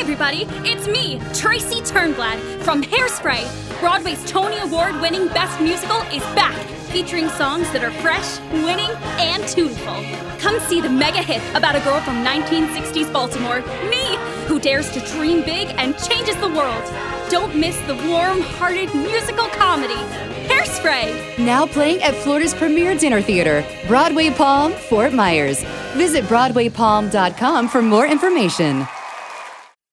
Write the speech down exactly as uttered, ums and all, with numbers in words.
everybody, it's me, Tracy Turnblad, from Hairspray. Broadway's Tony Award-winning Best Musical is back, featuring songs that are fresh, winning, and tuneful. Come see the mega hit about a girl from nineteen sixties Baltimore, me, who dares to dream big and changes the world. Don't miss the warm-hearted musical comedy, Hairspray. Now playing at Florida's premier dinner theater, Broadway Palm, Fort Myers. Visit broadway palm dot com for more information.